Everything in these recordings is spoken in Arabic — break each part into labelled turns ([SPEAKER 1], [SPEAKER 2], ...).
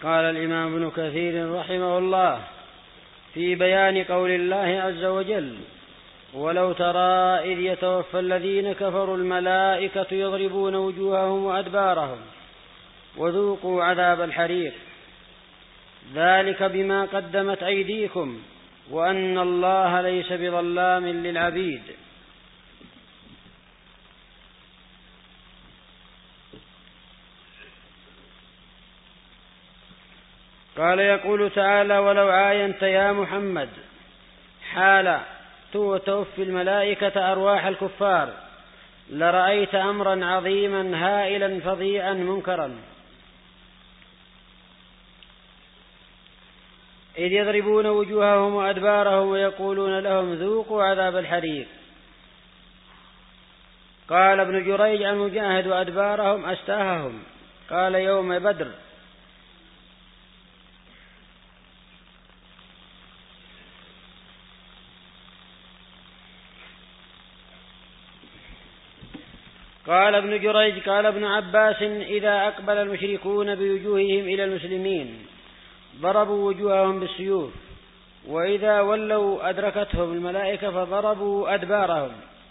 [SPEAKER 1] قال الإمام ابن كثير رحمه الله في بيان قول الله عز وجل: ولو ترى إذ يتوفى الذين كفروا الملائكة يضربون وجوههم وأدبارهم وذوقوا عذاب الحريق ذلك بما قدمت أيديكم وأن الله ليس بظلام للعبيد. قال يقول تعالى: ولو عاينت يا محمد حال توفي الملائكة أرواح الكفار لرأيت أمرا عظيما هائلا فظيعا منكرا، إذ يضربون وجوههم وأدبارهم ويقولون لهم ذوقوا عذاب الحريق. قال ابن جريج عن مجاهد: وأدبارهم أستاههم. قال: يوم بدر. قال ابن جريج: قال ابن عباس: إذا أقبل المشركون بوجوههم إلى المسلمين ضربوا وجوههم بالسيوف، وإذا ولوا أدركتهم الملائكة فضربوا أدبارهم.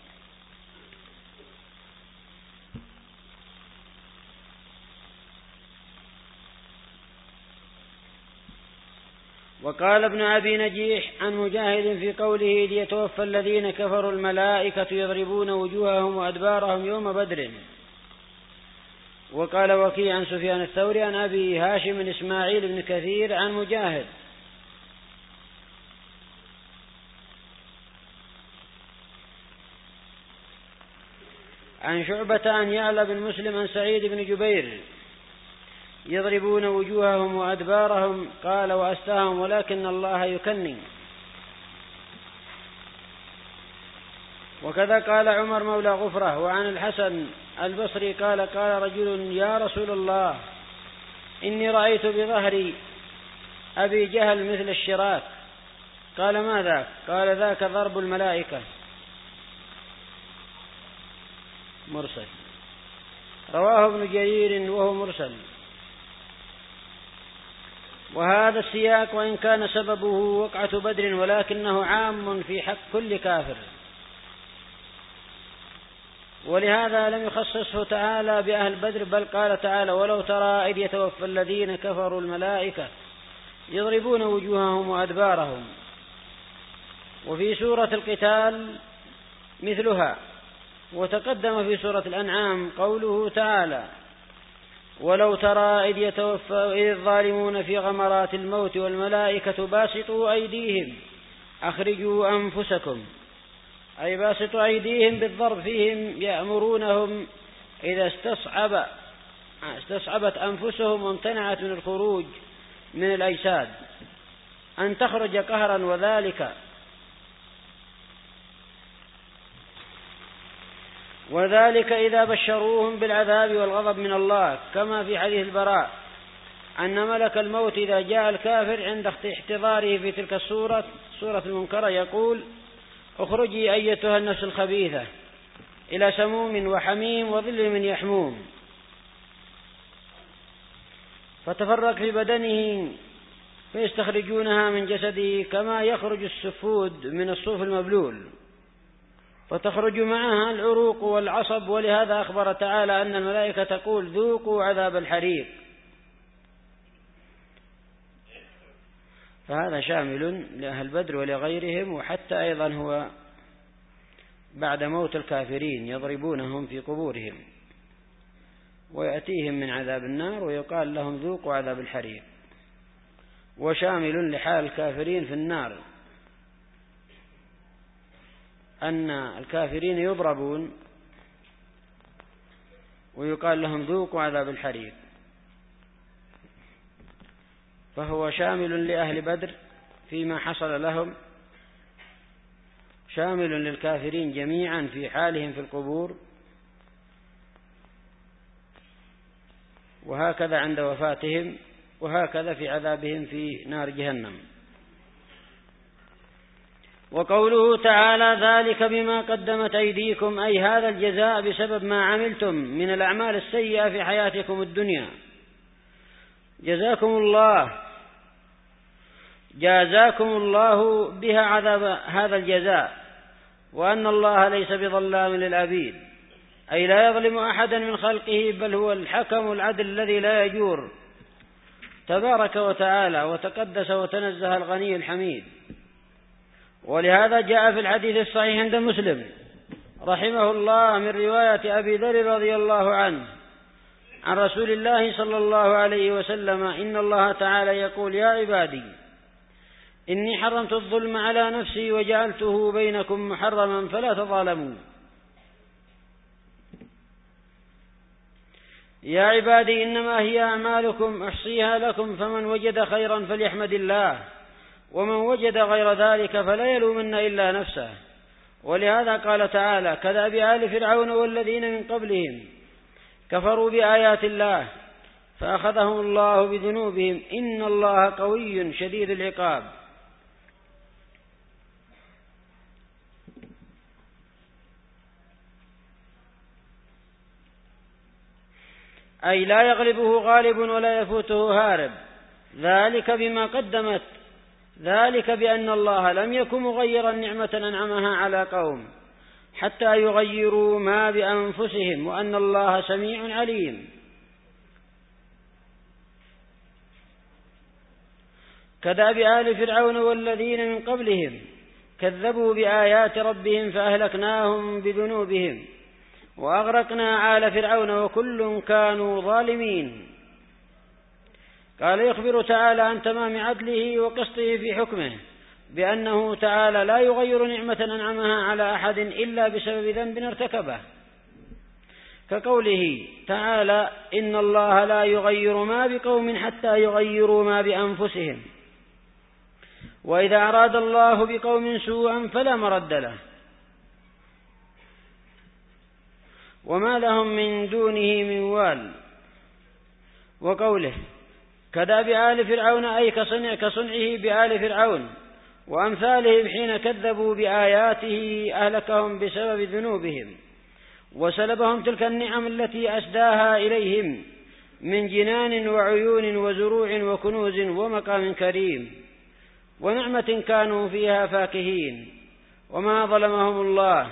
[SPEAKER 1] وقال ابن أبي نجيح عن مجاهد في قوله: إذ يتوفى الذين كفروا الملائكة يضربون وجوههم وأدبارهم يوم بدر. وقال وكيع عن سفيان الثوري عن أبي هاشم إسماعيل بن كثير عن مجاهد. عن شعبة عن يعلى بن مسلم عن سعيد بن جبير: يضربون وجوههم وأدبارهم. قال: وأستاهم ولكن الله يكني. وكذا قال عمر مولى غفرة. وعن الحسن البصري قال: قال رجل: يا رسول الله، إني رأيت بظهري أبي جهل مثل الشراك. قال: ما ذاك؟ قال: ذاك ضرب الملائكة. مرسل. رواه ابن جرير وهو مرسل. وهذا السياق وإن كان سببه وقعة بدر ولكنه عام في حق كل كافر، ولهذا لم يخصصه تعالى بأهل بدر، بل قال تعالى: ولو ترى إذ يتوفى الذين كفروا الملائكة يضربون وجوههم وأدبارهم. وفي سورة القتال مثلها. وتقدم في سورة الأنعام قوله تعالى: ولو ترى إذ يتوفى الظالمون في غمرات الموت والملائكة باسطوا أيديهم أخرجوا أنفسكم، أي باسطوا أيديهم بالضرب فيهم، يأمرونهم إذا استصعبت أنفسهم وامتنعت من الخروج من الأجساد أن تخرج قهرا، وذلك إذا بشروهم بالعذاب والغضب من الله، كما في حديث البراء أن ملك الموت إذا جاء الكافر عند احتضاره في تلك السورة المنكرة يقول: اخرجي أيتها النفس الخبيثة إلى سموم وحميم وظل من يحموم، فتفرق في بدنه فيستخرجونها من جسده كما يخرج السفود من الصوف المبلول، فتخرج معها العروق والعصب. ولهذا أخبر تعالى أن الملائكة تقول: ذوقوا عذاب الحريق. فهذا شامل لأهل بدر ولغيرهم، وحتى أيضا هو بعد موت الكافرين يضربونهم في قبورهم ويأتيهم من عذاب النار ويقال لهم: ذوقوا عذاب الحريق. وشامل لحال الكافرين في النار، أن الكافرين يضربون ويقال لهم: ذوقوا عذاب الحريق. فهو شامل لأهل بدر فيما حصل لهم، شامل للكافرين جميعا في حالهم في القبور، وهكذا عند وفاتهم، وهكذا في عذابهم في نار جهنم. وقوله تعالى: ذلك بما قدمت أيديكم، أي هذا الجزاء بسبب ما عملتم من الأعمال السيئة في حياتكم الدنيا، جازاكم الله بها عذاب هذا الجزاء، وأن الله ليس بظلام للعبيد، أي لا يظلم أحدا من خلقه، بل هو الحكم العدل الذي لا يجور، تبارك وتعالى وتقدس وتنزه الغني الحميد. ولهذا جاء في الحديث الصحيح عند مسلم رحمه الله من رواية أبي ذر رضي الله عنه عن رسول الله صلى الله عليه وسلم: إن الله تعالى يقول: يا عبادي إني حرمت الظلم على نفسي وجعلته بينكم محرما فلا تظالموا. يا عبادي إنما هي أعمالكم أحصيها لكم، فمن وجد خيرا فليحمد الله، ومن وجد غير ذلك فلا يلومن إلا نفسه. ولهذا قال تعالى: كدأب آل فرعون والذين من قبلهم كفروا بآيات الله فأخذهم الله بذنوبهم، إن الله قوي شديد العقاب. أي لا يغلبه غالب ولا يفوته هارب، ذلك بما قدمت، ذلك بأن الله لم يكن مغيرا نعمة أنعمها على قوم حتى يغيروا ما بأنفسهم، وأن الله سميع عليم. كدأب آل فرعون والذين من قبلهم كذبوا بآيات ربهم فأهلكناهم بذنوبهم وأغرقنا آل فرعون وكل كانوا ظالمين. قال يخبر تعالى عن تمام عدله وقسطه في حكمه بأنه تعالى لا يغير نعمة أنعمها على أحد إلا بسبب ذنب ارتكبه، كقوله تعالى: إن الله لا يغير ما بقوم حتى يغيروا ما بأنفسهم، وإذا أراد الله بقوم سوءا فلا مرد له وما لهم من دونه من وال. وقوله كدأب آل فرعون، أي كصنعه بآل فرعون وأمثالهم حين كذبوا بآياته أهلكهم بسبب ذنوبهم وسلبهم تلك النعم التي أسداها إليهم من جنان وعيون وزروع وكنوز ومقام كريم ونعمة كانوا فيها فاكهين، وما ظلمهم الله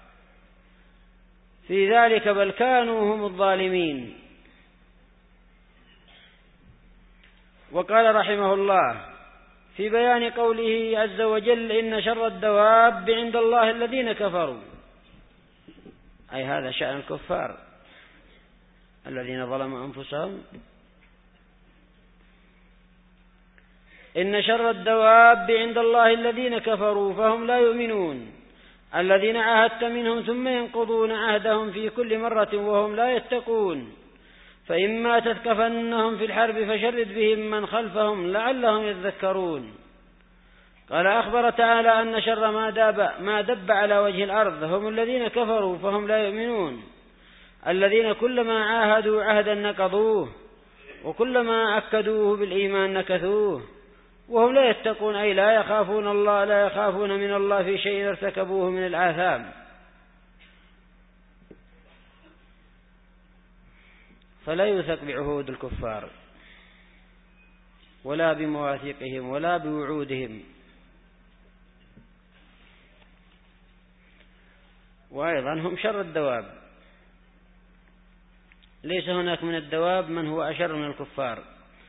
[SPEAKER 1] في ذلك بل كانوا هم الظالمين. وقال رحمه الله في بيان قوله عز وجل: إن شر الدواب عند الله الذين كفروا، أي هذا شأن الكفار الذين ظلموا أنفسهم. إن شر الدواب عند الله الذين كفروا فهم لا يؤمنون، الذين عاهدت منهم ثم ينقضون عهدهم في كل مرة وهم لا يتقون، فإما تثقفنهم في الحرب فشرد بهم من خلفهم لعلهم يذكرون. قال أخبر تعالى أن شر ما دب على وجه الأرض هم الذين كفروا فهم لا يؤمنون، الذين كلما عاهدوا عهدا نقضوه وكلما أكدوه بالإيمان نكثوه، وهم لا يتقون، أي لا يخافون الله، لا يخافون من الله في شيء ارتكبوه من الآثام. فلا يوثق بعهود الكفار ولا بمواثيقهم ولا بوعودهم. وأيضا هم شر الدواب، ليس هناك من الدواب من هو أشر من الكفار.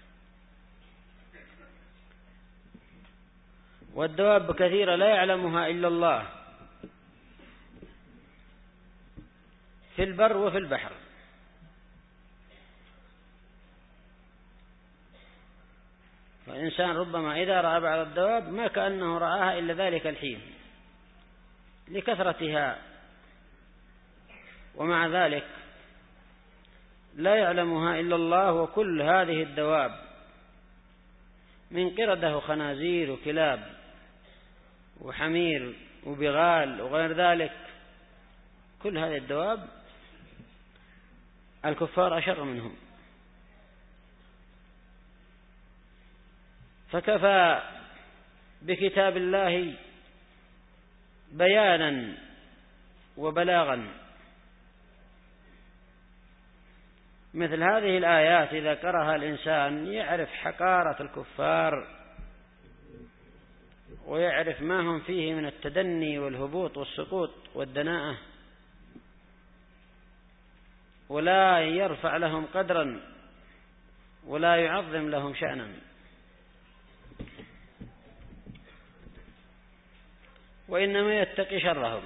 [SPEAKER 1] والدواب كثيرة لا يعلمها إلا الله في البر وفي البحر. فالإنسان ربما إذا رأى بعض الدواب ما كأنه رآها إلا ذلك الحين لكثرتها، ومع ذلك لا يعلمها إلا الله. وكل هذه الدواب من قردة وخنازير وكلاب وحمير وبغال وغير ذلك، كل هذه الدواب الكفار أشر منهم. فكفى بكتاب الله بيانا وبلاغا مثل هذه الآيات إذا قرأها الإنسان يعرف حقارة الكفار ويعرف ما هم فيه من التدني والهبوط والسقوط والدناءة، ولا يرفع لهم قدرا ولا يعظم لهم شأنا. وإنما يتقي شرهم.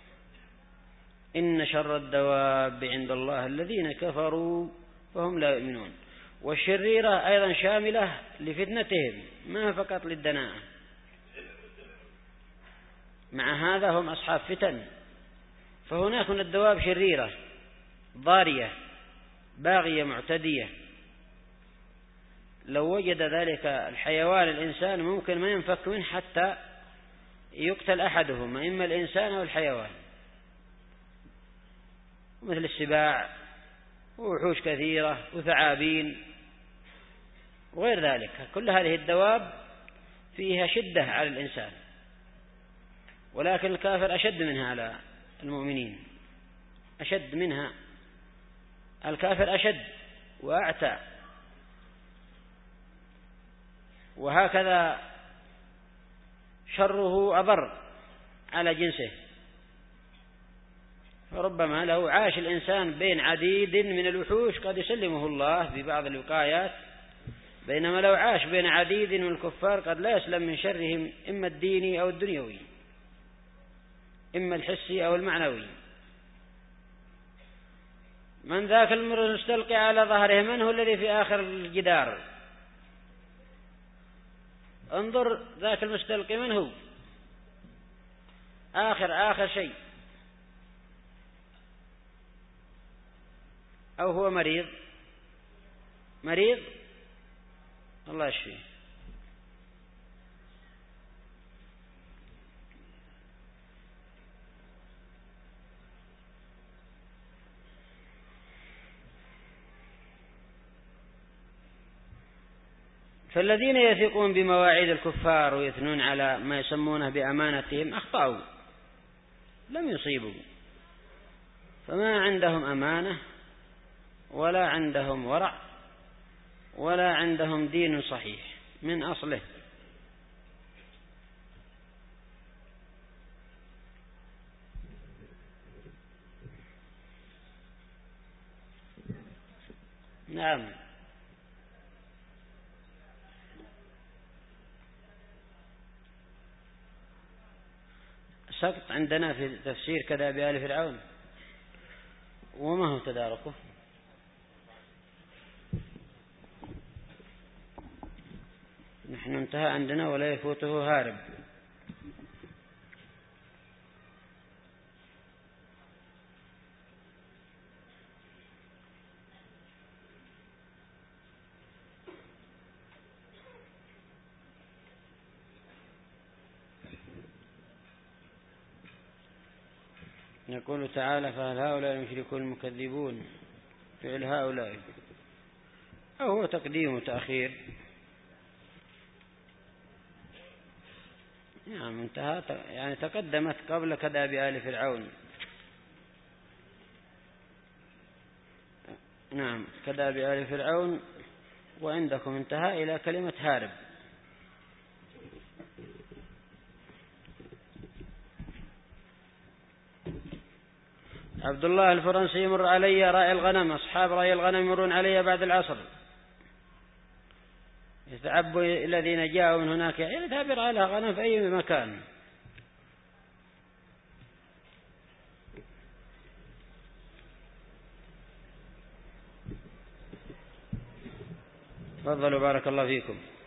[SPEAKER 1] إن شر الدواب عند الله الذين كفروا فهم لا يؤمنون. والشريرة أيضا شاملة لفتنتهم ما فقط للدناءة، مع هذا هم أصحاب فتن. فهناك من الدواب شريرة ضارية باغية معتدية، لو وجد ذلك الحيوان الإنسان ممكن ما ينفك منه حتى يقتل أحدهما، إما الإنسان أو الحيوان، مثل السباع ووحوش كثيرة وثعابين وغير ذلك. كل هذه الدواب فيها شدة على الإنسان، ولكن الكافر أشد منها على المؤمنين، أشد منها. الكافر أشد وأعتى. وهكذا شره أضر على جنسه. فربما لو عاش الإنسان بين عديد من الوحوش قد يسلمه الله في بعض الوقايات، بينما لو عاش بين عديد من الكفار قد لا يسلم من شرهم، إما الديني أو الدنيوي، إما الحسي أو المعنوي. من ذاك المستلقي على ظهره؟ من هو الذي في آخر الجدار؟ انظر ذاك المستلقي من هو؟ آخر شيء. أو هو مريض الله يشفيه. فالذين يثقون بمواعيد الكفار ويثنون على ما يسمونه بأمانتهم أخطأوا، لم يصيبوا. فما عندهم أمانة ولا عندهم ورع ولا عندهم دين صحيح من أصله. نعم. سقط عندنا في تفسير كذا بآل فرعون، وما هو تداركه؟ نحن انتهى عندنا ولا يفوته هارب. يقول تعالى: فهل هؤلاء المشركون المكذبون؟ فعل هؤلاء أو هو تقديم وتأخير؟ نعم انتهى، يعني تقدمت قبل كذا بآل فرعون. نعم كذا بآل فرعون، وعندكم انتهى إلى كلمة هارب. عبد الله الفرنسي: يمر علي راعي الغنم، أصحاب راعي الغنم يمرون علي بعد العصر، يتعبوا الذين جاءوا من هناك، يعني تعبر على غنم في أي مكان. تفضلوا بارك الله فيكم.